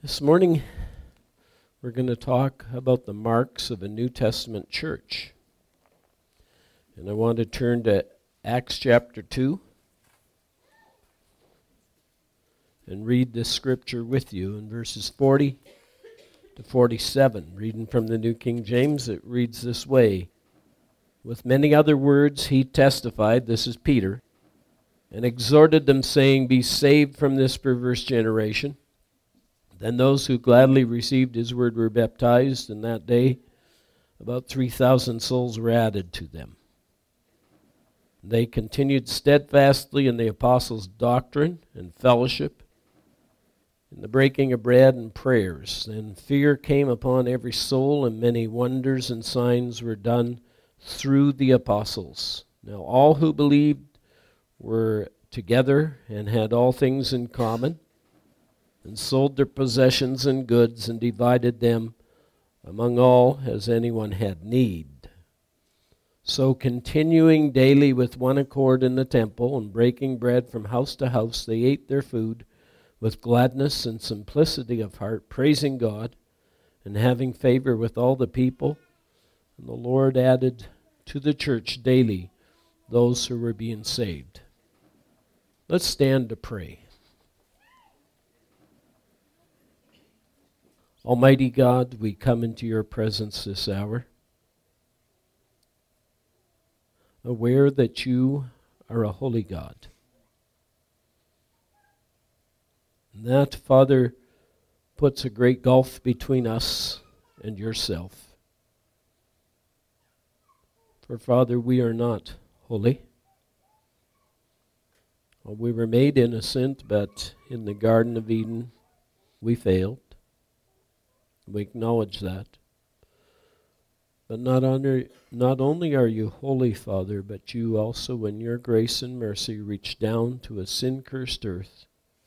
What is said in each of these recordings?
This morning, we're going to talk about the marks of a New Testament church. And I want to turn to Acts chapter 2 and read this scripture with you in verses 40 to 47. Reading from the New King James, it reads this way. With many other words he testified, this is Peter, and exhorted them, saying, Be saved from this perverse generation. Then those who gladly received his word were baptized, and that day about 3,000 souls were added to them. They continued steadfastly in the apostles' doctrine and fellowship, in the breaking of bread and prayers. Then fear came upon every soul, and many wonders and signs were done through the apostles. Now all who believed were together and had all things in common, and sold their possessions and goods, and divided them among all as anyone had need. So continuing daily with one accord in the temple, and breaking bread from house to house, they ate their food with gladness and simplicity of heart, praising God, and having favor with all the people. And the Lord added to the church daily those who were being saved. Let's stand to pray. Almighty God, we come into your presence this hour, aware that you are a holy God. And that, Father, puts a great gulf between us and yourself. For, Father, we are not holy. Well, we were made innocent, but in the Garden of Eden, we failed. We acknowledge that. But not only are you holy, Father, but you also, in your grace and mercy, reach down to a sin-cursed earth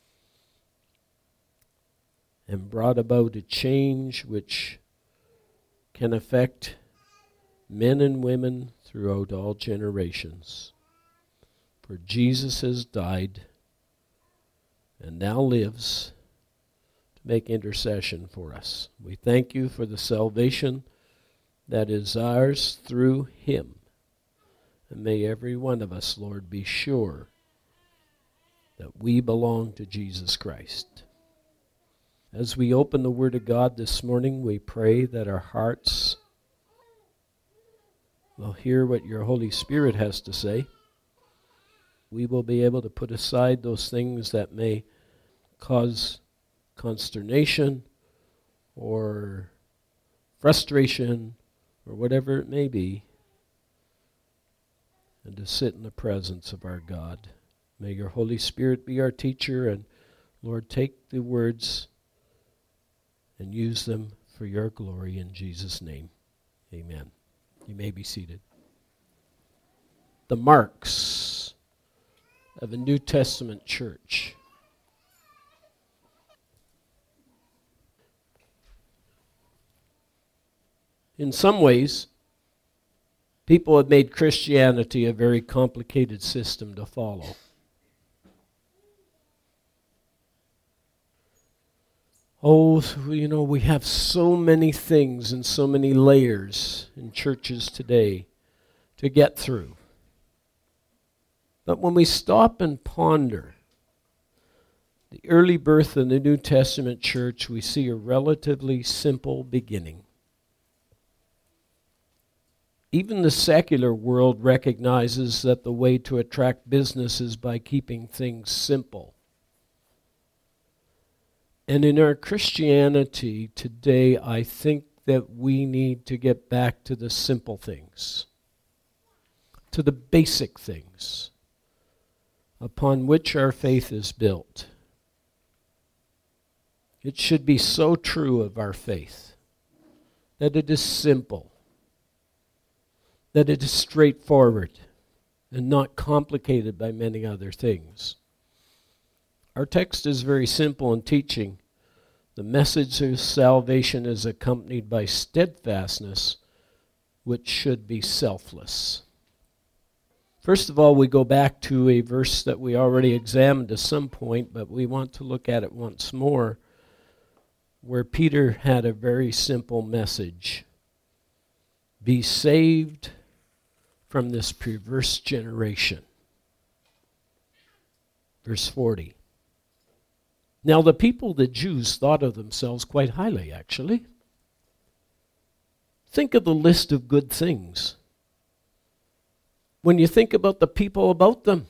and brought about a change which can affect men and women throughout all generations. For Jesus has died and now lives make intercession for us. We thank you for the salvation that is ours through him. And may every one of us, Lord, be sure that we belong to Jesus Christ. As we open the Word of God this morning, we pray that our hearts will hear what your Holy Spirit has to say. We will be able to put aside those things that may cause consternation or frustration or whatever it may be, and to sit in the presence of our God. May your Holy Spirit be our teacher, and Lord, take the words and use them for your glory in Jesus' name. Amen. You may be seated. The marks of a New Testament church. In some ways, people have made Christianity a very complicated system to follow. Oh, we have so many things and so many layers in churches today to get through. But when we stop and ponder the early birth of the New Testament church, we see a relatively simple beginning. Even the secular world recognizes that the way to attract business is by keeping things simple. And in our Christianity today, I think that we need to get back to the simple things, to the basic things upon which our faith is built. It should be so true of our faith that it is simple, that it is straightforward and not complicated by many other things. Our text is very simple in teaching. The message of salvation is accompanied by steadfastness, which should be selfless. First of all, we go back to a verse that we already examined at some point, but we want to look at it once more. where Peter had a very simple message. Be saved from this perverse generation. Verse 40. Now the people, the Jews, thought of themselves quite highly, actually. Think of the list of good things. When you think about the people about them,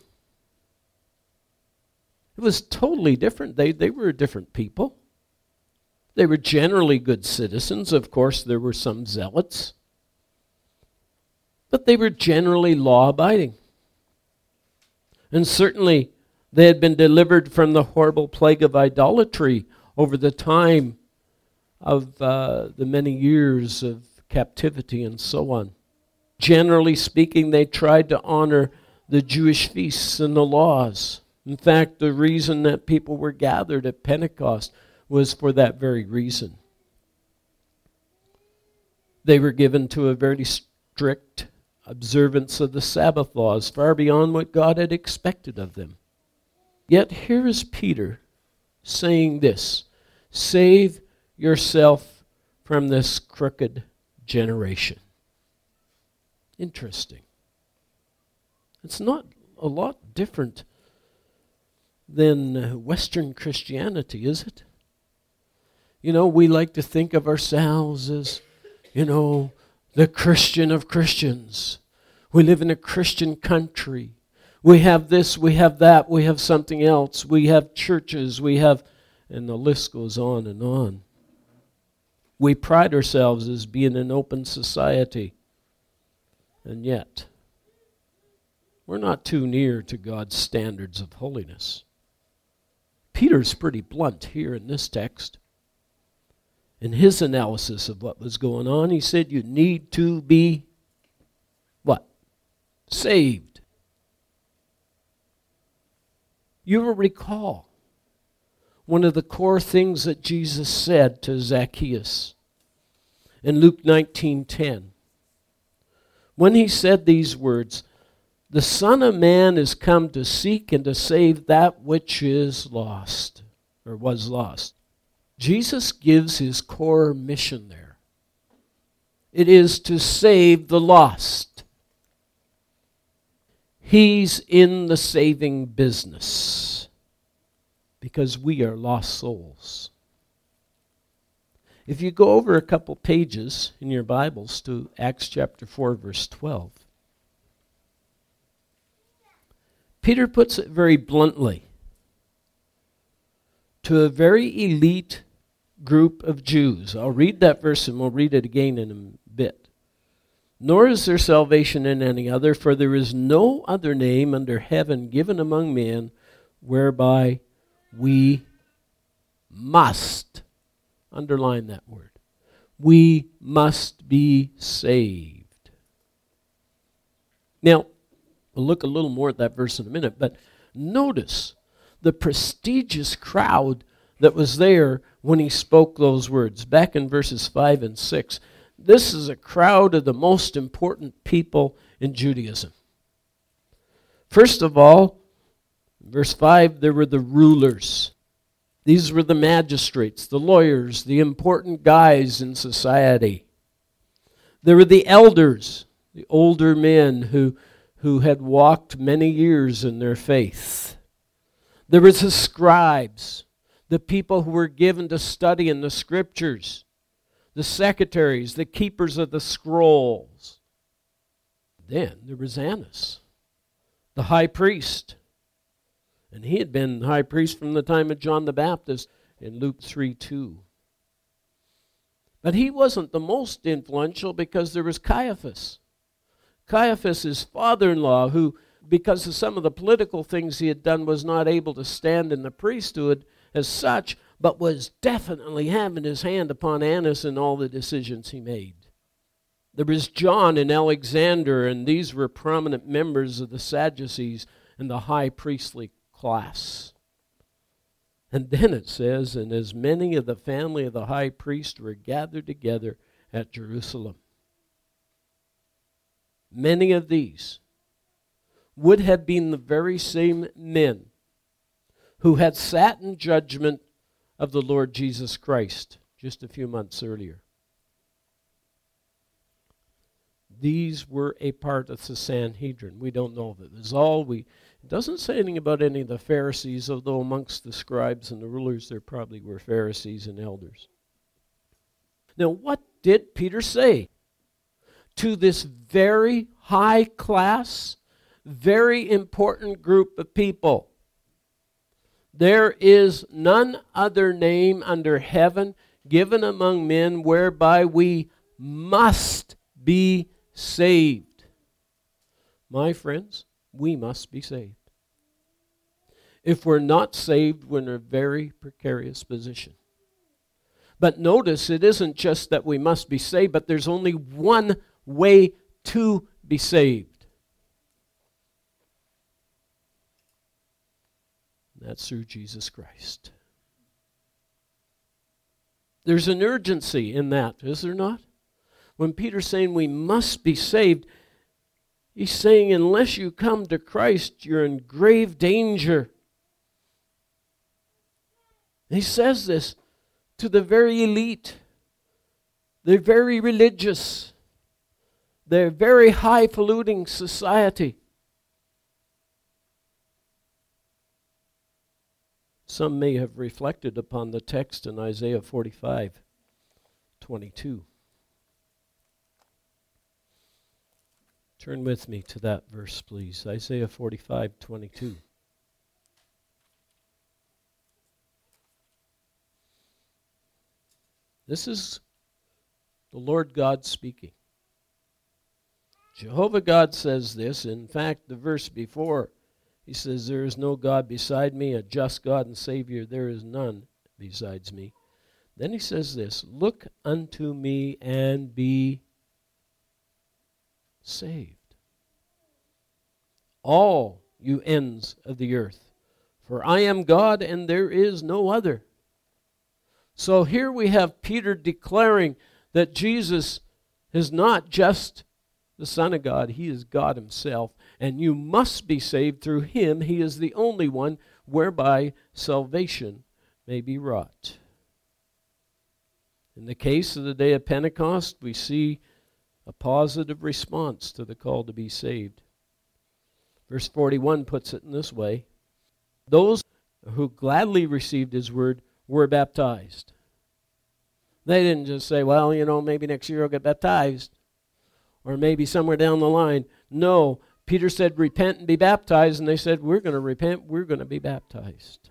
it was totally different. They were a different people. They were generally good citizens. Of course, there were some zealots. But they were generally law-abiding. And certainly, they had been delivered from the horrible plague of idolatry over the time of the many years of captivity and so on. Generally speaking, they tried to honor the Jewish feasts and the laws. In fact, the reason that people were gathered at Pentecost was for that very reason. They were given to a very strict observance of the Sabbath laws, far beyond what God had expected of them. Yet here is Peter saying this, save yourself from this crooked generation. Interesting. It's not a lot different than Western Christianity, is it? You know, we like to think of ourselves as, the Christian of Christians. We live in a Christian country. We have this, we have that, we have something else. We have churches, and the list goes on and on. We pride ourselves as being an open society. And yet, we're not too near to God's standards of holiness. Peter's pretty blunt here in this text. In his analysis of what was going on, he said you need to be, what? Saved. You will recall one of the core things that Jesus said to Zacchaeus in Luke 19:10. When he said these words, the Son of Man is come to seek and to save that which is lost, or was lost. Jesus gives his core mission there. It is to save the lost. He's in the saving business because we are lost souls. If you go over a couple pages in your Bibles to Acts chapter 4, verse 12, Peter puts it very bluntly to a very elite group of Jews. I'll read that verse and we'll read it again in a bit. Nor is there salvation in any other, for there is no other name under heaven given among men whereby we must, underline that word, we must be saved. Now, we'll look a little more at that verse in a minute, but notice the prestigious crowd that was there when he spoke those words. Back in verses 5 and 6, this is a crowd of the most important people in Judaism. First of all, verse 5, there were the rulers. These were the magistrates, the lawyers, the important guys in society. There were the elders, the older men who had walked many years in their faith. There was the scribes, the people who were given to study in the scriptures, the secretaries, the keepers of the scrolls. Then there was Annas, the high priest. And he had been high priest from the time of John the Baptist in Luke 3:2. But he wasn't the most influential because there was Caiaphas. Caiaphas, his father-in-law, who, because of some of the political things he had done, was not able to stand in the priesthood as such, but was definitely having his hand upon Annas in all the decisions he made. There was John and Alexander, and these were prominent members of the Sadducees and the high priestly class. And then it says, and as many of the family of the high priest were gathered together at Jerusalem. Many of these would have been the very same men who had sat in judgment of the Lord Jesus Christ just a few months earlier. These were a part of the Sanhedrin. We don't know of it. It doesn't say anything about any of the Pharisees, although amongst the scribes and the rulers there probably were Pharisees and elders. Now, what did Peter say to this very high class, very important group of people? There is none other name under heaven given among men whereby we must be saved. My friends, we must be saved. If we're not saved, we're in a very precarious position. But notice, it isn't just that we must be saved, but there's only one way to be saved. That's through Jesus Christ. There's an urgency in that, is there not? When Peter's saying we must be saved, he's saying unless you come to Christ, you're in grave danger. He says this to the very elite, the very religious, the very highfalutin society. Some may have reflected upon the text in Isaiah 45:22. Turn with me to that verse, please. Isaiah 45:22. This is the Lord God speaking. Jehovah God says this. In fact, the verse before, he says, there is no God beside me, a just God and Savior. There is none besides me. Then he says this, look unto me and be saved, all you ends of the earth. For I am God and there is no other. So here we have Peter declaring that Jesus is not just the Son of God, he is God himself. And you must be saved through him. He is the only one whereby salvation may be wrought. In the case of the day of Pentecost, we see a positive response to the call to be saved. Verse 41 puts it in this way. Those who gladly received his word were baptized. They didn't just say, well, maybe next year I'll get baptized. Or maybe somewhere down the line. No, Peter said, repent and be baptized. And they said, we're going to repent, we're going to be baptized.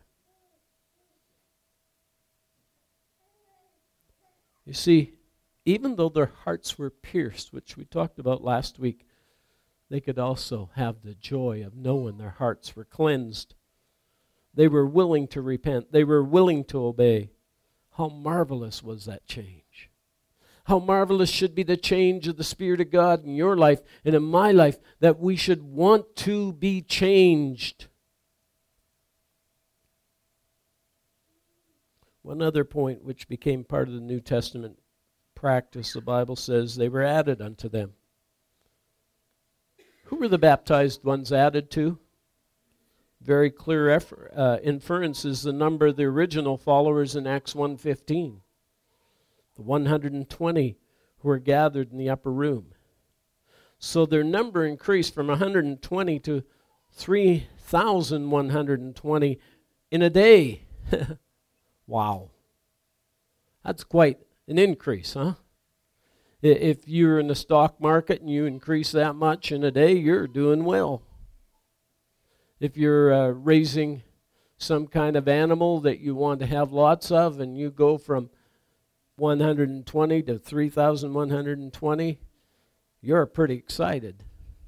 You see, even though their hearts were pierced, which we talked about last week, they could also have the joy of knowing their hearts were cleansed. They were willing to repent. They were willing to obey. How marvelous was that change? How marvelous should be the change of the Spirit of God in your life and in my life, that we should want to be changed. One other point which became part of the New Testament practice, the Bible says they were added unto them. Who were the baptized ones added to? Very clear inference is the number of the original followers in Acts 1:15. The 120 who were gathered in the upper room. So their number increased from 120 to 3,120 in a day. Wow. That's quite an increase, huh? If you're in the stock market and you increase that much in a day, you're doing well. If you're raising some kind of animal that you want to have lots of and you go from 120 to 3,120, you're pretty excited.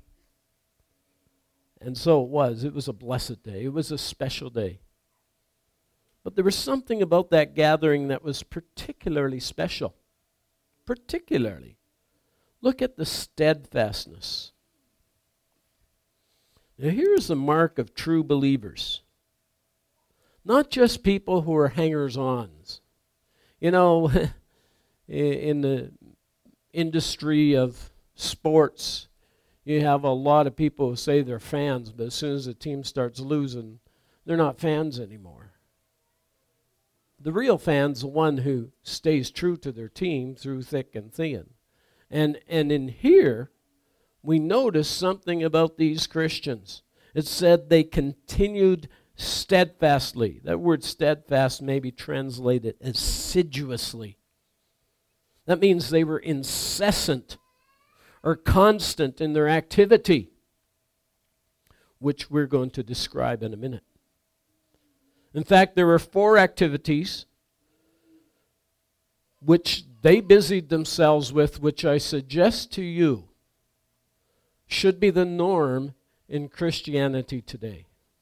And so it was. It was a blessed day. It was a special day. But there was something about that gathering that was particularly special. Particularly. Look at the steadfastness. Now here's the mark of true believers. Not just people who are hangers-ons. In the industry of sports, you have a lot of people who say they're fans, but as soon as the team starts losing, they're not fans anymore. The real fan's the one who stays true to their team through thick and thin. And in here, we notice something about these Christians. It said they continued steadfastly. That word steadfast may be translated assiduously. That means they were incessant or constant in their activity, which we're going to describe in a minute. In fact, there were 4 activities which they busied themselves with, which I suggest to you should be the norm in Christianity today.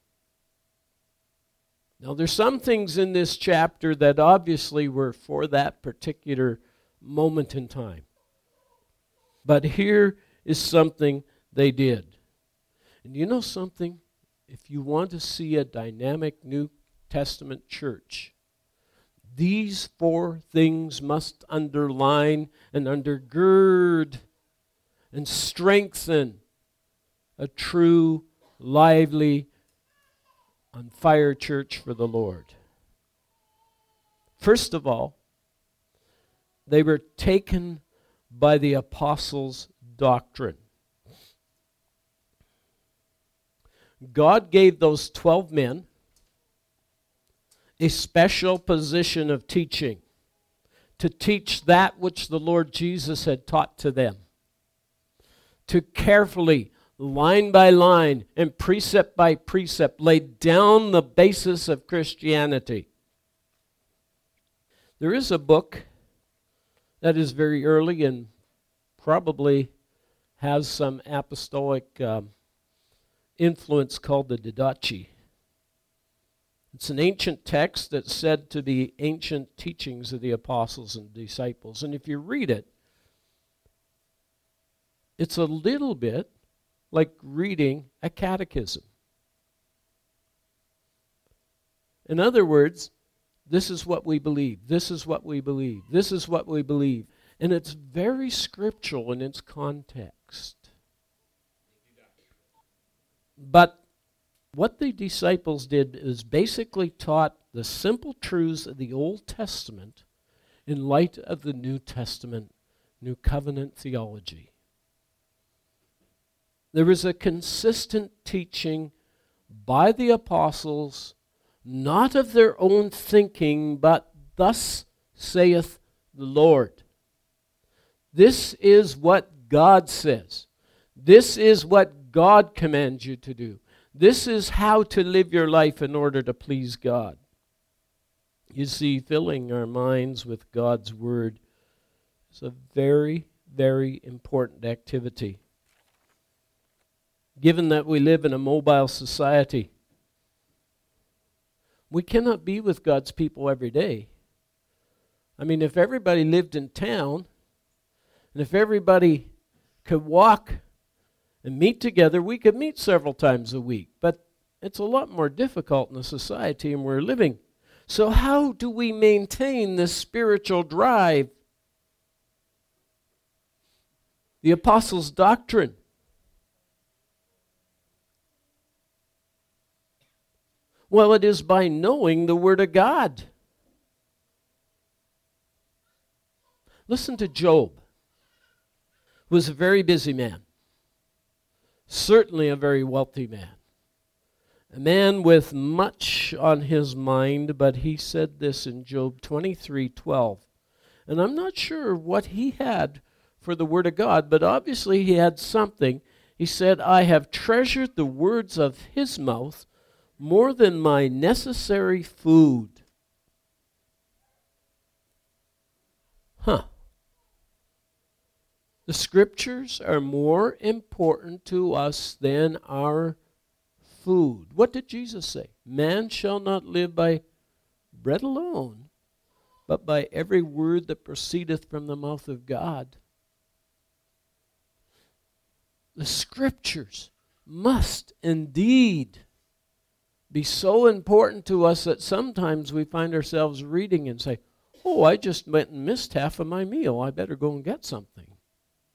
Now, there's some things in this chapter that obviously were for that particular moment in time. But here is something they did. And you know something? If you want to see a dynamic New Testament church, these 4 things must underline and undergird and strengthen a true, lively, on fire church for the Lord. First of all, they were taken by the apostles' doctrine. God gave those 12 men a special position of teaching, to teach that which the Lord Jesus had taught to them, to carefully, line by line and precept by precept, lay down the basis of Christianity. There is a book that is very early and probably has some apostolic influence called the Didache. It's an ancient text that's said to be ancient teachings of the apostles and disciples. And if you read it, it's a little bit like reading a catechism. In other words, this is what we believe, this is what we believe, this is what we believe. And it's very scriptural in its context. But what the disciples did is basically taught the simple truths of the Old Testament in light of the New Testament, New Covenant theology. There was a consistent teaching by the apostles, not of their own thinking, but thus saith the Lord. This is what God says. This is what God commands you to do. This is how to live your life in order to please God. You see, filling our minds with God's Word is a very, very important activity. Given that we live in a mobile society, we cannot be with God's people every day. I mean, if everybody lived in town, and if everybody could walk and meet together, we could meet several times a week. But it's a lot more difficult in the society in we're living. So how do we maintain this spiritual drive? The apostles' doctrine. Well, it is by knowing the Word of God. Listen to Job, who was a very busy man. Certainly a very wealthy man. A man with much on his mind, but he said this in Job 23:12. And I'm not sure what he had for the Word of God, but obviously he had something. He said, I have treasured the words of his mouth more than my necessary food. The Scriptures are more important to us than our food. What did Jesus say? Man shall not live by bread alone, but by every word that proceedeth from the mouth of God. The Scriptures must indeed be so important to us that sometimes we find ourselves reading and say, oh, I just went and missed half of my meal. I better go and get something.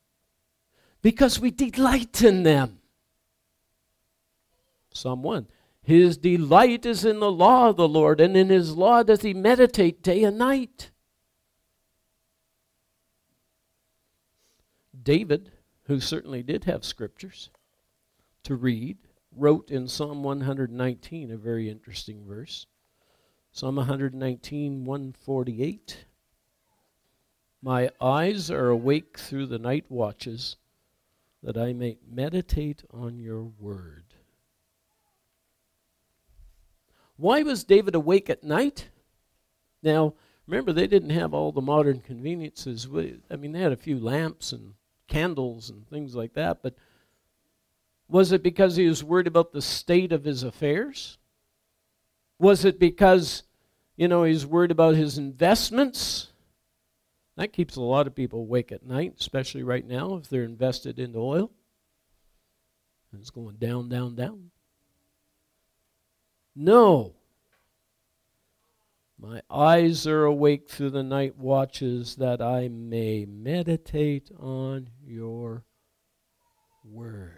Because we delight in them. Psalm 1, His delight is in the law of the Lord, and in his law doth he meditate day and night. David, who certainly did have scriptures to read, wrote in Psalm 119 a very interesting verse. Psalm 119, 148. My eyes are awake through the night watches, that I may meditate on your word. Why was David awake at night? Now, remember, they didn't have all the modern conveniences. I mean, they had a few lamps and candles and things like that, but was it because he was worried about the state of his affairs? Was it because, he was worried about his investments? That keeps a lot of people awake at night, especially right now if they're invested in oil. And it's going down, down, down. No. My eyes are awake through the night watches, that I may meditate on your word.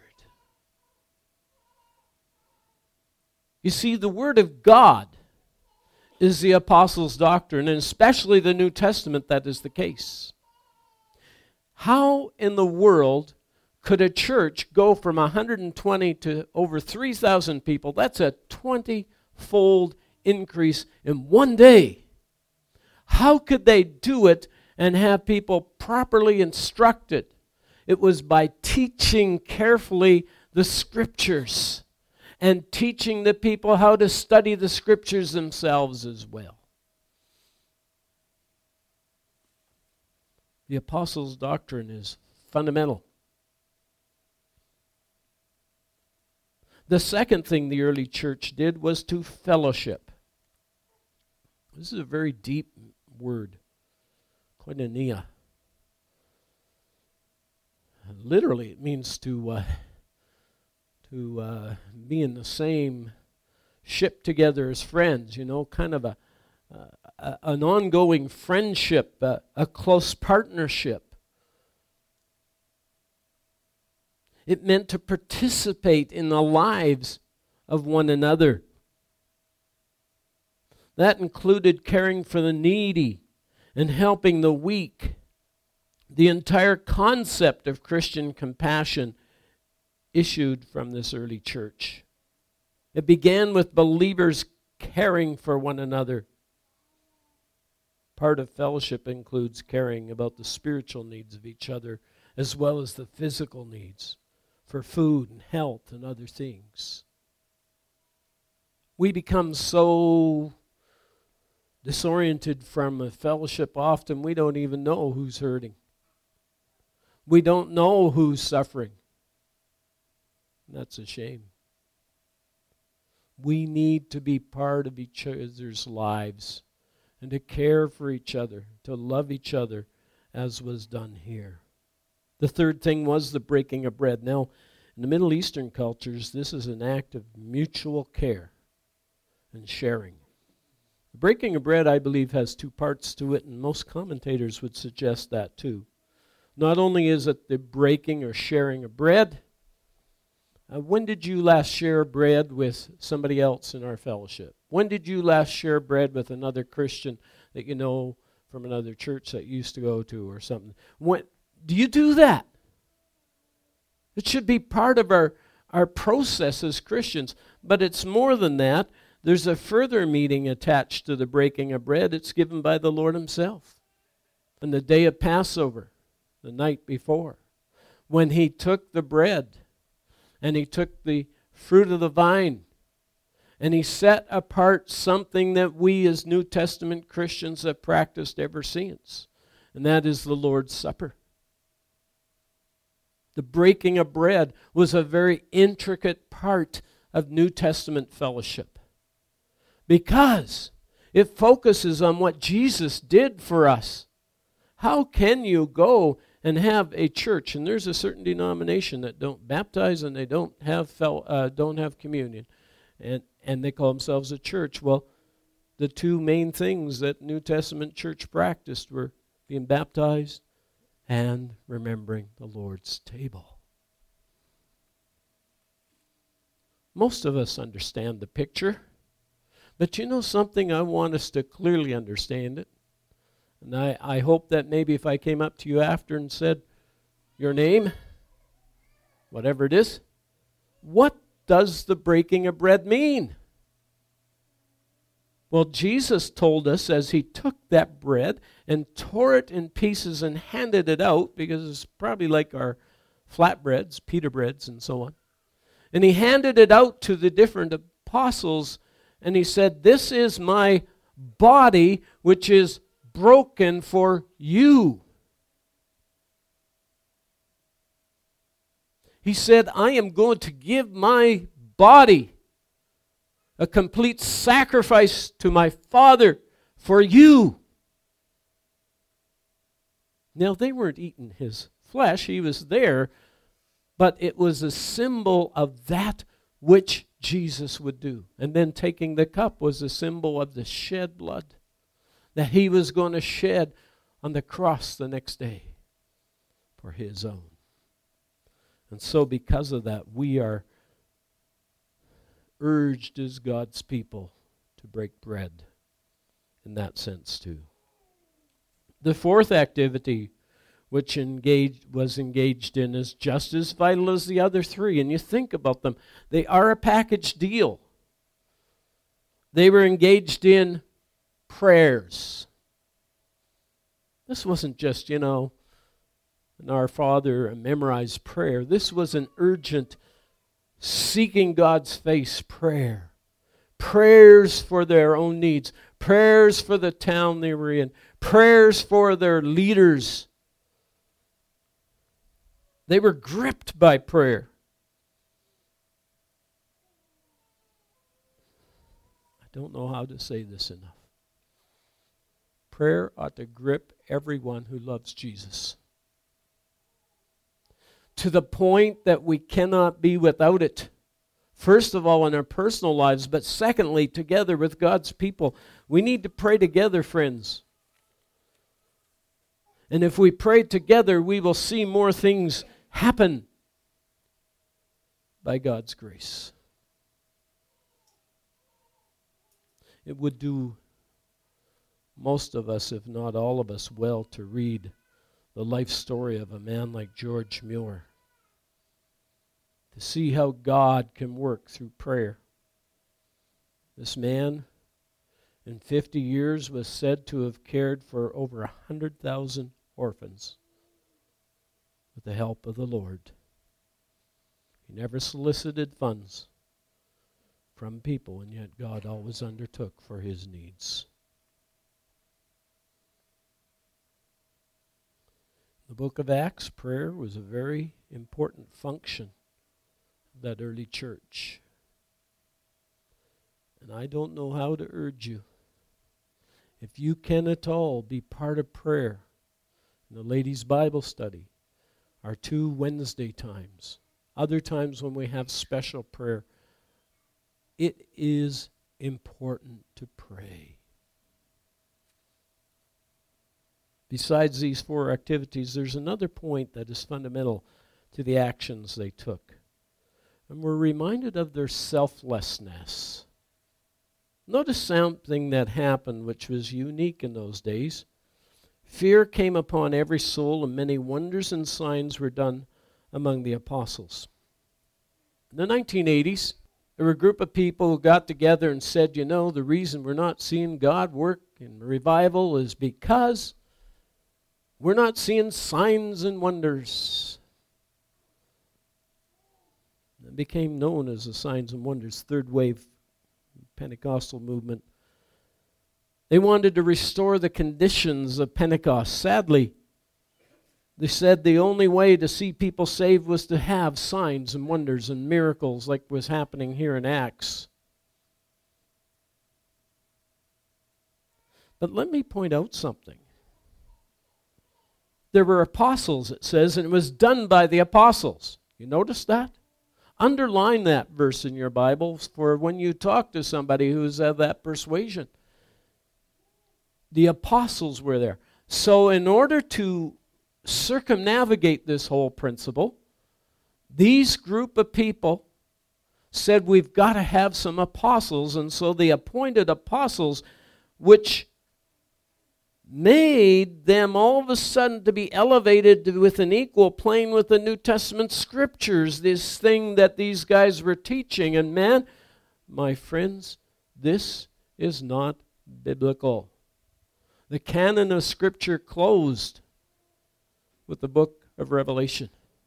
You see, the word of God is the apostles' doctrine, and especially the New Testament, that is the case. How in the world could a church go from 120 to over 3,000 people? That's a 20-fold increase in one day. How could they do it and have people properly instructed? It was by teaching carefully the scriptures and teaching the people how to study the scriptures themselves as well. The apostles' doctrine is fundamental. The second thing the early church did was to fellowship. This is a very deep word, koinonia. Literally, it means to be in the same ship together as friends, kind of an ongoing friendship, a close partnership. It meant to participate in the lives of one another. That included caring for the needy and helping the weak. The entire concept of Christian compassion issued from this early church. It began with believers caring for one another. Part of fellowship includes caring about the spiritual needs of each other as well as the physical needs for food and health and other things. We become so disoriented from a fellowship often we don't even know who's hurting. We don't know who's suffering. That's a shame. We need to be part of each other's lives and to care for each other, to love each other as was done here. The third thing was the breaking of bread. Now, in the Middle Eastern cultures, this is an act of mutual care and sharing. The breaking of bread, I believe, has two parts to it, and most commentators would suggest that too. Not only is it the breaking or sharing of bread. When did you last share bread with somebody else in our fellowship? When did you last share bread with another Christian that you know from another church that you used to go to or something? When do you do that? It should be part of our process as Christians. But it's more than that. There's a further meeting attached to the breaking of bread. It's given by the Lord himself. On the day of Passover, the night before, when he took the bread and he took the fruit of the vine and he set apart something that we as New Testament Christians have practiced ever since, and that is the Lord's Supper. The breaking of bread was a very intricate part of New Testament fellowship because it focuses on what Jesus did for us. How can you go and have a church, and there's a certain denomination that don't baptize and they don't have communion, and they call themselves a church? Well, the two main things that New Testament church practiced were being baptized and remembering the Lord's table. Most of us understand the picture. But you know something? I want us to clearly understand it. And I hope that maybe if I came up to you after and said, your name, whatever it is, what does the breaking of bread mean? Well, Jesus told us as he took that bread and tore it in pieces and handed it out, because it's probably like our flatbreads, pita breads, and so on. And he handed it out to the different apostles, and he said, this is my body, which is broken for you. He said, I am going to give my body a complete sacrifice to my Father for you. Now, they weren't eating his flesh. He was there, but it was a symbol of that which Jesus would do. And then taking the cup was a symbol of the shed blood that he was going to shed on the cross the next day for his own. And so because of that, we are urged as God's people to break bread in that sense too. The fourth activity which was engaged in is just as vital as the other three. And you think about them. They are a package deal. They were engaged in prayers. This wasn't just, an Our Father, a memorized prayer. This was an urgent, seeking God's face prayer. Prayers for their own needs. Prayers for the town they were in. Prayers for their leaders. They were gripped by prayer. I don't know how to say this enough. Prayer ought to grip everyone who loves Jesus, to the point that we cannot be without it. First of all, in our personal lives, but secondly, together with God's people. We need to pray together, friends. And if we pray together, we will see more things happen by God's grace. It would do most of us, if not all of us, well to read the life story of a man like George Muir, to see how God can work through prayer. This man, in 50 years, was said to have cared for over 100,000 orphans with the help of the Lord. He never solicited funds from people, and yet God always undertook for his needs. The book of Acts, prayer was a very important function of that early church. And I don't know how to urge you. If you can at all be part of prayer in the ladies' Bible study, our 2 Wednesday times, other times when we have special prayer, it is important to pray. Besides these 4 activities, there's another point that is fundamental to the actions they took. And we're reminded of their selflessness. Notice something that happened which was unique in those days. Fear came upon every soul, and many wonders and signs were done among the apostles. In the 1980s, there were a group of people who got together and said, the reason we're not seeing God work in revival is because we're not seeing signs and wonders. It became known as the Signs and Wonders, third wave Pentecostal movement. They wanted to restore the conditions of Pentecost. Sadly, they said the only way to see people saved was to have signs and wonders and miracles like was happening here in Acts. But let me point out something. There were apostles, it says, and it was done by the apostles. You notice that? Underline that verse in your Bibles for when you talk to somebody who's of that persuasion. The apostles were there. So in order to circumnavigate this whole principle, these group of people, said we've got to have some apostles, and so they appointed apostles, which made them all of a sudden to be elevated with an equal plane with the New Testament scriptures, this thing that these guys were teaching. And man, my friends, this is not biblical. The canon of Scripture closed with the book of Revelation.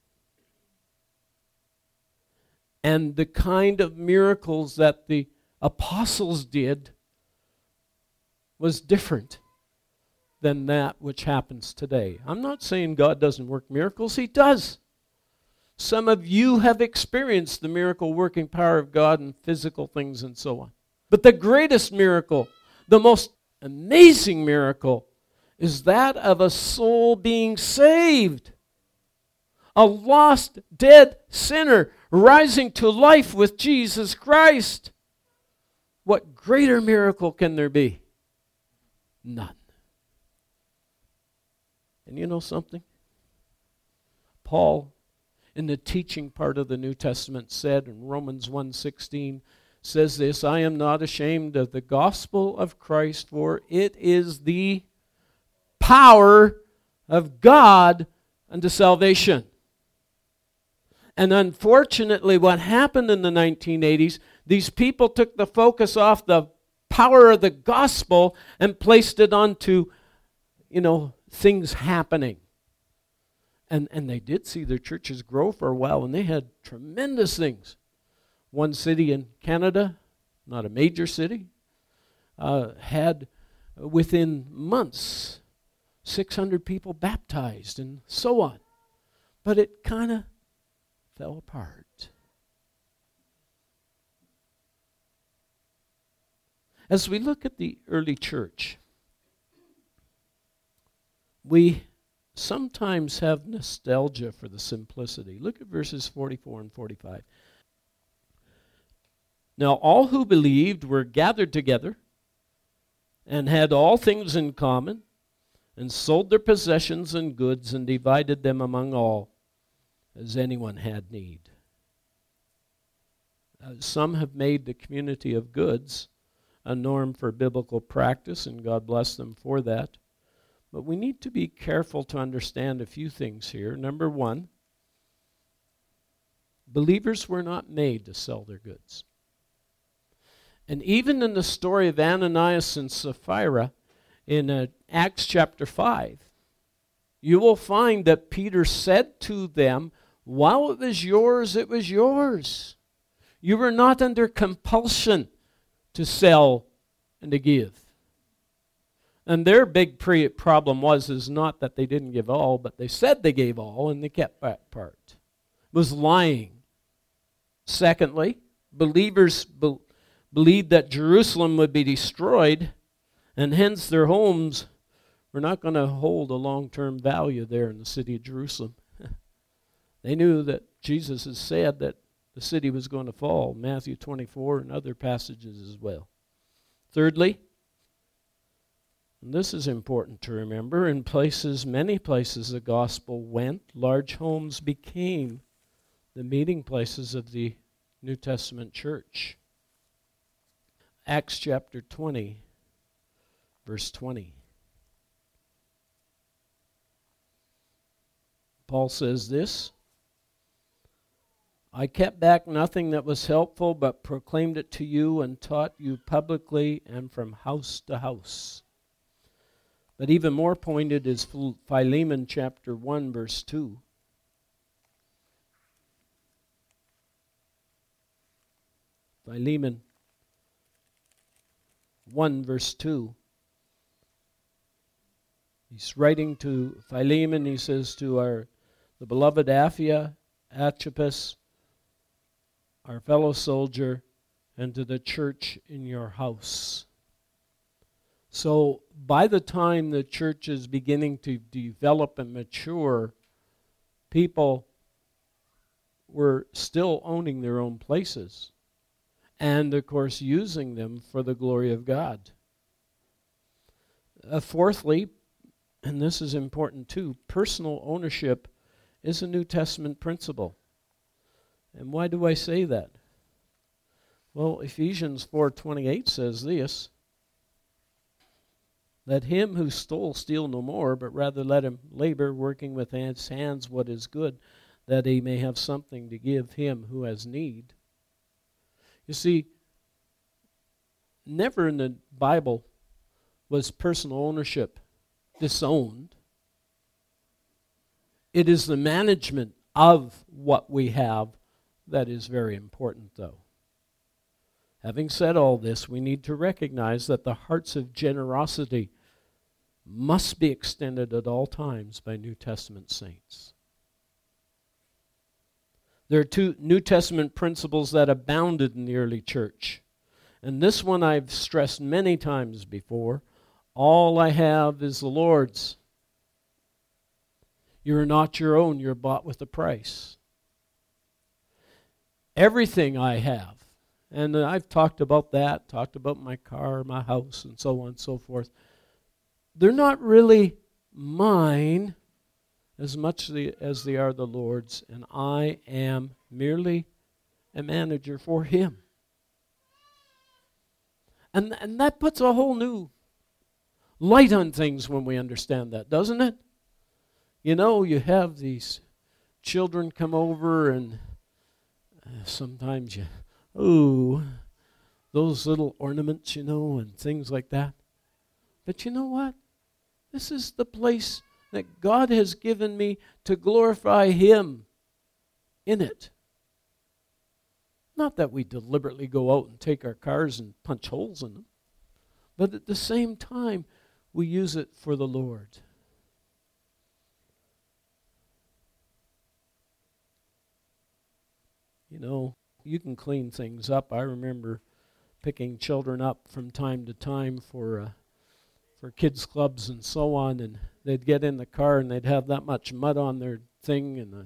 And the kind of miracles that the apostles did was different than that which happens today. I'm not saying God doesn't work miracles. He does. Some of you have experienced the miracle working power of God in physical things and so on. But the greatest miracle, the most amazing miracle, is that of a soul being saved. A lost, dead sinner rising to life with Jesus Christ. What greater miracle can there be? None. And you know something? Paul, in the teaching part of the New Testament, said in Romans 1:16, says this, I am not ashamed of the gospel of Christ, for it is the power of God unto salvation. And unfortunately, what happened in the 1980s, these people took the focus off the power of the gospel and placed it onto, things happening. And they did see their churches grow for a while, and they had tremendous things. One city in Canada, not a major city, had within months 600 people baptized and so on. But it kind of fell apart. As we look at the early church, we sometimes have nostalgia for the simplicity. Look at verses 44 and 45. Now all who believed were gathered together and had all things in common, and sold their possessions and goods and divided them among all, as anyone had need. Some have made the community of goods a norm for biblical practice, and God bless them for that. But we need to be careful to understand a few things here. Number one, believers were not made to sell their goods. And even in the story of Ananias and Sapphira in Acts chapter 5, you will find that Peter said to them, while it was yours, it was yours. You were not under compulsion to sell and to give. And their big problem is not that they didn't give all, but they said they gave all and they kept that part. It was lying. Secondly, believers believed that Jerusalem would be destroyed, and hence their homes were not going to hold a long-term value there in the city of Jerusalem. They knew that Jesus has said that the city was going to fall, Matthew 24 and other passages as well. Thirdly, and this is important to remember, in many places the gospel went, large homes became the meeting places of the New Testament church. Acts chapter 20, verse 20. Paul says this, I kept back nothing that was helpful, but proclaimed it to you and taught you publicly and from house to house. But even more pointed is Philemon chapter 1, verse 2. Philemon 1, verse 2. He's writing to Philemon, he says to the beloved Archippus, our fellow soldier, and to the church in your house. So by the time the church is beginning to develop and mature, people were still owning their own places and, of course, using them for the glory of God. Fourthly, and this is important too, personal ownership is a New Testament principle. And why do I say that? Well, Ephesians 4:28 says this, "Let him who stole steal no more, but rather let him labor, working with his hands what is good, that he may have something to give him who has need." You see, never in the Bible was personal ownership disowned. It is the management of what we have that is very important, though. Having said all this, we need to recognize that the hearts of generosity must be extended at all times by New Testament saints. There are two New Testament principles that abounded in the early church. And this one I've stressed many times before. All I have is the Lord's. You're not your own. You're bought with a price. Everything I have, and I've talked about that, talked about my car, my house, and so on and so forth. They're not really mine as much as they are the Lord's, and I am merely a manager for Him. And that puts a whole new light on things when we understand that, doesn't it? You know, you have these children come over, and sometimes those little ornaments, and things like that. But you know what? This is the place that God has given me to glorify Him in it. Not that we deliberately go out and take our cars and punch holes in them, but at the same time, we use it for the Lord. You can clean things up. I remember picking children up from time to time for kids clubs and so on, and they'd get in the car and they'd have that much mud on their thing, and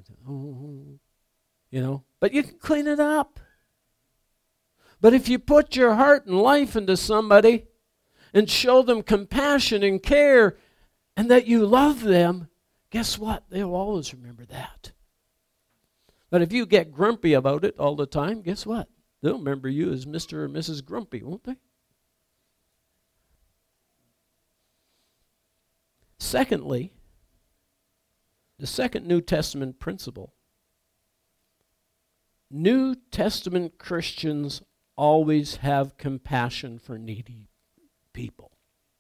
but you can clean it up. But if you put your heart and life into somebody and show them compassion and care and that you love them, guess what? They'll always remember that. But if you get grumpy about it all the time, guess what? They'll remember you as Mr. or Mrs. Grumpy, won't they? Secondly, the second New Testament principle. New Testament Christians always have compassion for needy people.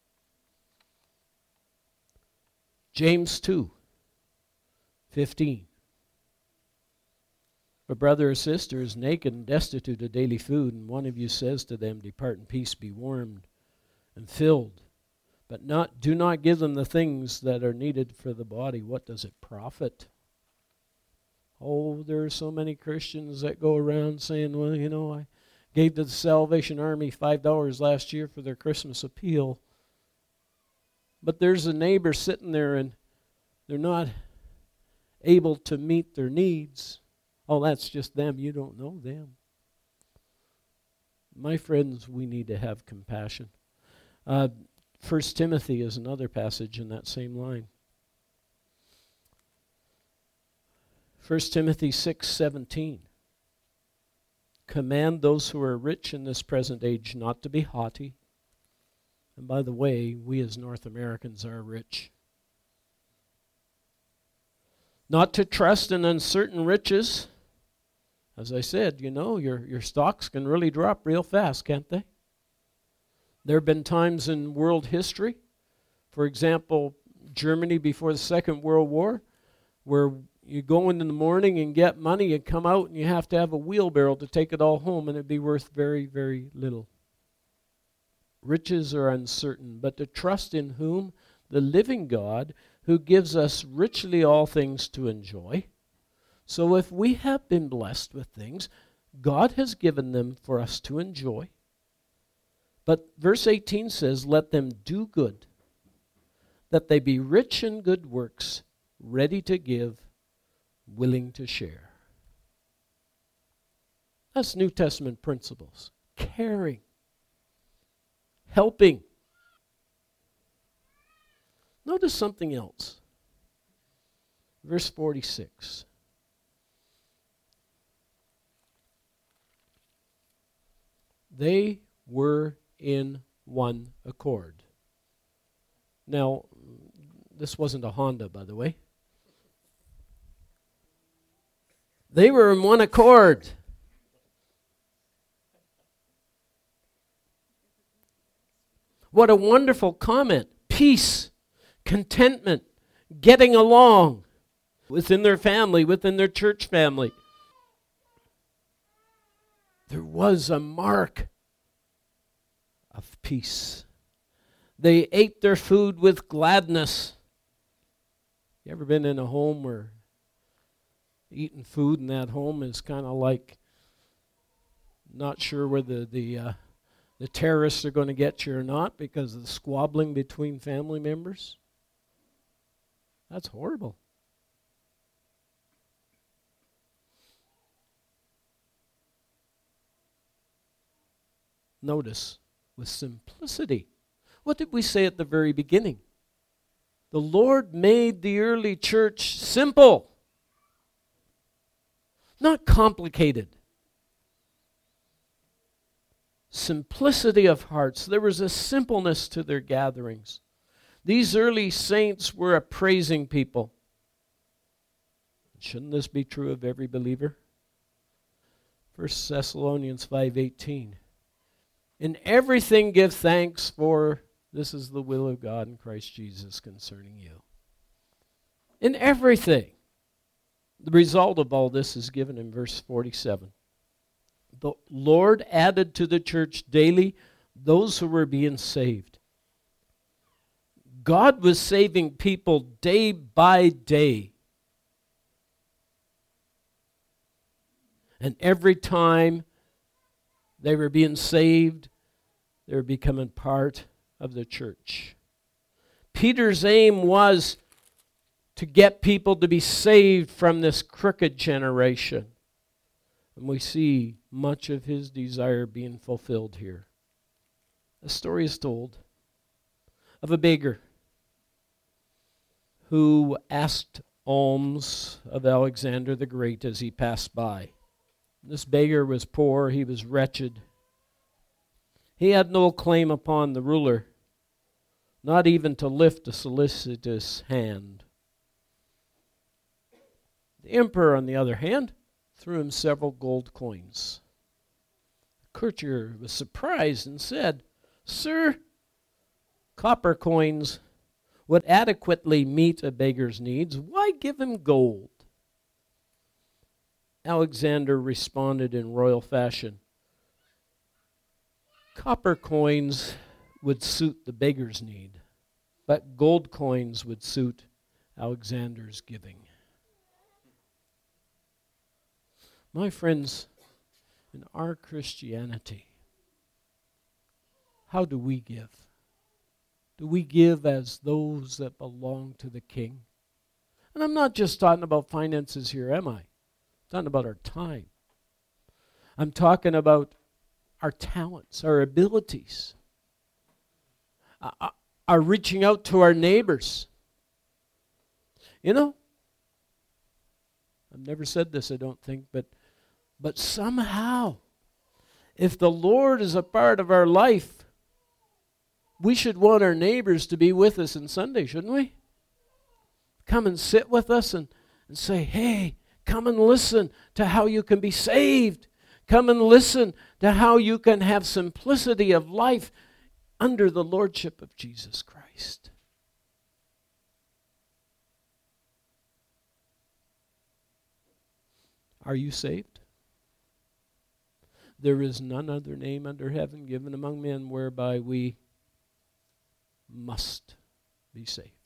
James 2:15. If a brother or sister is naked and destitute of daily food, and one of you says to them, "Depart in peace, be warmed and filled," but do not give them the things that are needed for the body, what does it profit? Oh, there are so many Christians that go around saying, "Well, I gave to the Salvation Army $5 last year for their Christmas appeal." But there's a neighbor sitting there and they're not able to meet their needs. Oh, that's just them. You don't know them. My friends, we need to have compassion. 1 Timothy is another passage in that same line. 1 Timothy 6:17. Command those who are rich in this present age not to be haughty. And by the way, we as North Americans are rich. Not to trust in uncertain riches. As I said, your stocks can really drop real fast, can't they? There have been times in world history, for example, Germany before the Second World War, where you go in the morning and get money, you come out and you have to have a wheelbarrow to take it all home, and it'd be worth very, very little. Riches are uncertain, but to trust in whom? The living God, who gives us richly all things to enjoy. So if we have been blessed with things, God has given them for us to enjoy. But verse 18 says, "Let them do good, that they be rich in good works, ready to give, willing to share." That's New Testament principles. Caring. Helping. Notice something else. Verse 46. They were in one accord. Now, this wasn't a Honda, by the way. They were in one accord. What a wonderful comment. Peace, contentment, getting along within their family, within their church family. There was a mark of peace. They ate their food with gladness. You ever been in a home where eating food in that home is kind of like not sure whether the terrorists are going to get you or not because of the squabbling between family members? That's horrible. Notice, with simplicity. What did we say at the very beginning? The Lord made the early church simple, not complicated. Simplicity of hearts. There was a simpleness to their gatherings. These early saints were a praising people. Shouldn't this be true of every believer? 1 Thessalonians 5:18. In everything give thanks, for this is the will of God in Christ Jesus concerning you. In everything. The result of all this is given in verse 47. The Lord added to the church daily those who were being saved. God was saving people day by day. And every time they were being saved, they were becoming part of the church. Peter's aim was to get people to be saved from this crooked generation. And we see much of his desire being fulfilled here. A story is told of a beggar who asked alms of Alexander the Great as he passed by. This beggar was poor, he was wretched. He had no claim upon the ruler, not even to lift a solicitous hand. The emperor, on the other hand, threw him several gold coins. The courtier was surprised and said, "Sir, copper coins would adequately meet a beggar's needs. Why give him gold?" Alexander responded in royal fashion, "Copper coins would suit the beggar's need, but gold coins would suit Alexander's giving." My friends, in our Christianity, how do we give? Do we give as those that belong to the King? And I'm not just talking about finances here, am I? I'm talking about our time. I'm talking about our talents, our abilities, our reaching out to our neighbors. You know, I've never said this, I don't think, but somehow, if the Lord is a part of our life, we should want our neighbors to be with us on Sunday, shouldn't we? Come and sit with us and say, "Hey, come and listen to how you can be saved. Come and listen to how you can have simplicity of life under the lordship of Jesus Christ." Are you saved? There is none other name under heaven given among men whereby we must be saved.